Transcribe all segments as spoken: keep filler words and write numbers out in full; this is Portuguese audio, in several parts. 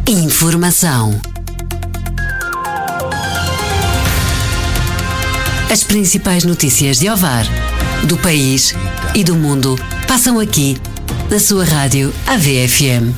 Informação. As principais notícias de Ovar, do país e do mundo passam aqui, na sua rádio A V F M.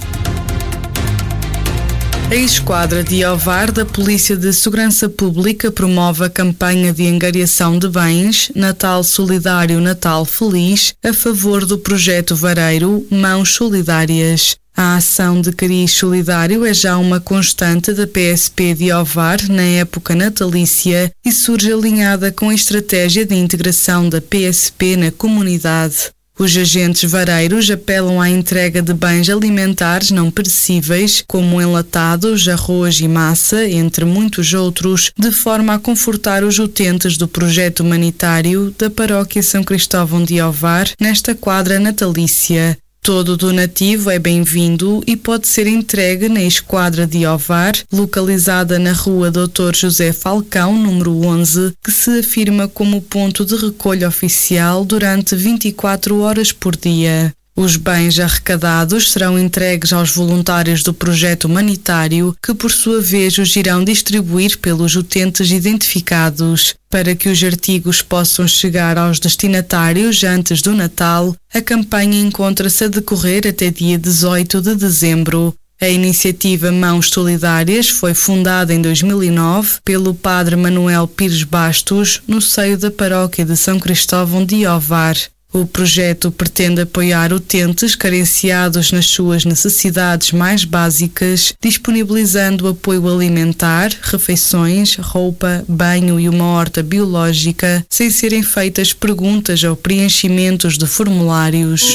A Esquadra de Ovar da Polícia de Segurança Pública promove a campanha de angariação de bens Natal Solidário Natal Feliz a favor do projeto Vareiro Mãos Solidárias. A ação de cariz solidário é já uma constante da P S P de Ovar na época natalícia e surge alinhada com a estratégia de integração da P S P na comunidade. Os agentes vareiros apelam à entrega de bens alimentares não perecíveis, como enlatados, arroz e massa, entre muitos outros, de forma a confortar os utentes do projeto humanitário da Paróquia São Cristóvão de Ovar nesta quadra natalícia. Todo donativo é bem-vindo e pode ser entregue na Esquadra de Ovar, localizada na rua doutor José Falcão, número onze, que se afirma como ponto de recolha oficial durante vinte e quatro horas por dia. Os bens arrecadados serão entregues aos voluntários do projeto humanitário, que por sua vez os irão distribuir pelos utentes identificados. Para que os artigos possam chegar aos destinatários antes do Natal, a campanha encontra-se a decorrer até dia dezoito de dezembro. A iniciativa Mãos Solidárias foi fundada em dois mil e nove pelo padre Manuel Pires Bastos, no seio da Paróquia de São Cristóvão de Ovar. O projeto pretende apoiar utentes carenciados nas suas necessidades mais básicas, disponibilizando apoio alimentar, refeições, roupa, banho e uma horta biológica, sem serem feitas perguntas ou preenchimentos de formulários.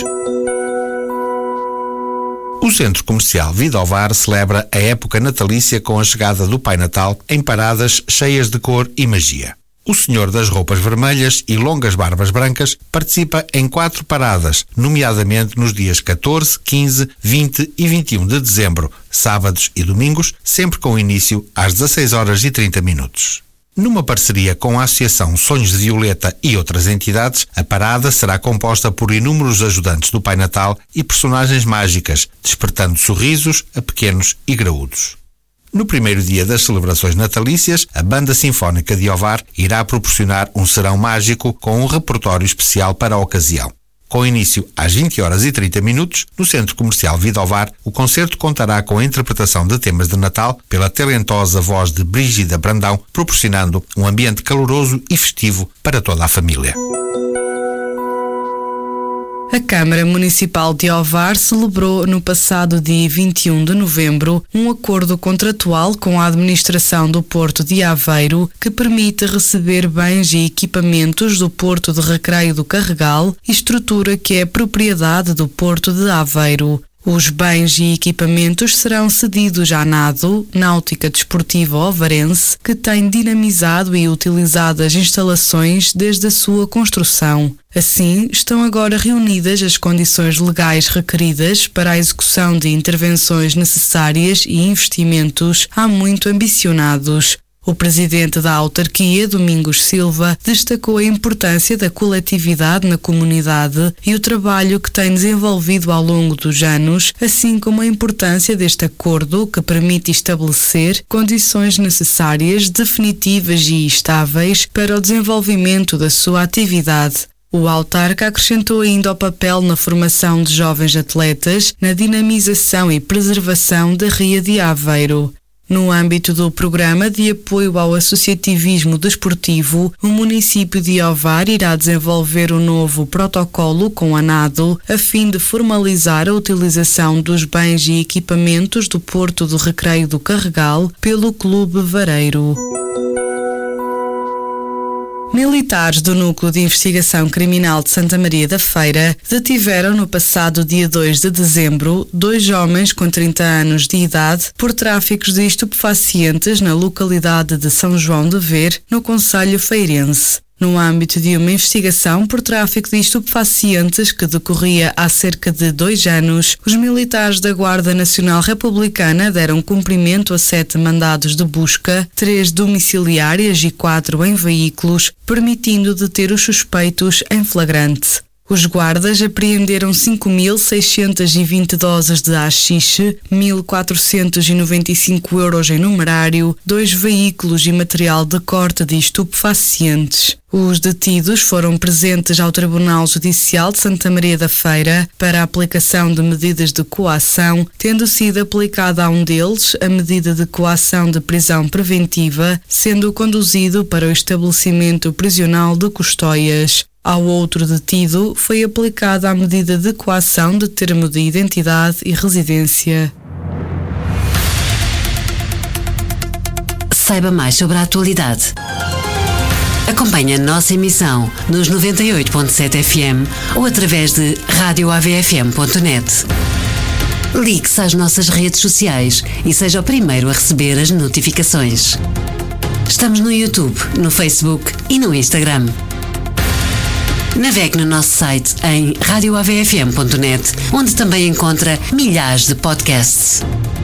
O Centro Comercial Vida Ovar celebra a época natalícia com a chegada do Pai Natal em paradas cheias de cor e magia. O Senhor das Roupas Vermelhas e Longas Barbas Brancas participa em quatro paradas, nomeadamente nos dias catorze, quinze, vinte e vinte e um de dezembro, sábados e domingos, sempre com início às dezasseis horas e trinta minutos. Numa parceria com a Associação Sonhos de Violeta e outras entidades, a parada será composta por inúmeros ajudantes do Pai Natal e personagens mágicas, despertando sorrisos a pequenos e graúdos. No primeiro dia das celebrações natalícias, a Banda Sinfónica de Ovar irá proporcionar um serão mágico com um repertório especial para a ocasião. Com início às vinte horas e trinta minutos, no Centro Comercial Vida Ovar, o concerto contará com a interpretação de temas de Natal pela talentosa voz de Brígida Brandão, proporcionando um ambiente caloroso e festivo para toda a família. A Câmara Municipal de Ovar celebrou no passado dia vinte e um de novembro um acordo contratual com a administração do Porto de Aveiro que permite receber bens e equipamentos do Porto de Recreio do Carregal, estrutura que é propriedade do Porto de Aveiro. Os bens e equipamentos serão cedidos à Nado, Náutica Desportiva Ovarense, que tem dinamizado e utilizado as instalações desde a sua construção. Assim, estão agora reunidas as condições legais requeridas para a execução de intervenções necessárias e investimentos há muito ambicionados. O presidente da autarquia, Domingos Silva, destacou a importância da coletividade na comunidade e o trabalho que tem desenvolvido ao longo dos anos, assim como a importância deste acordo que permite estabelecer condições necessárias, definitivas e estáveis para o desenvolvimento da sua atividade. O autarca acrescentou ainda o papel na formação de jovens atletas, na dinamização e preservação da Ria de Aveiro. No âmbito do programa de apoio ao associativismo desportivo, o município de Ovar irá desenvolver um novo protocolo com a Nado, a fim de formalizar a utilização dos bens e equipamentos do Porto do Recreio do Carregal pelo Clube Vareiro. Militares do Núcleo de Investigação Criminal de Santa Maria da Feira detiveram no passado dia dois de dezembro dois homens com trinta anos de idade por tráficos de estupefacientes na localidade de São João de Ver, no concelho feirense. No âmbito de uma investigação por tráfico de estupefacientes que decorria há cerca de dois anos, os militares da Guarda Nacional Republicana deram cumprimento a sete mandados de busca, três domiciliárias e quatro em veículos, permitindo deter os suspeitos em flagrante. Os guardas apreenderam cinco mil seiscentos e vinte doses de haxixe, mil quatrocentos e noventa e cinco euros em numerário, dois veículos e material de corte de estupefacientes. Os detidos foram presentes ao Tribunal Judicial de Santa Maria da Feira para a aplicação de medidas de coação, tendo sido aplicada a um deles a medida de coação de prisão preventiva, sendo conduzido para o estabelecimento prisional de Custóias. Ao outro detido foi aplicada a medida de coação de termo de identidade e residência. Saiba mais sobre a atualidade. Acompanhe a nossa emissão nos noventa e oito ponto sete F M ou através de rádio A V F M ponto net. Ligue-se às nossas redes sociais e seja o primeiro a receber as notificações. Estamos no YouTube, no Facebook e no Instagram. Navegue no nosso site em rádio A V F M ponto net, onde também encontra milhares de podcasts.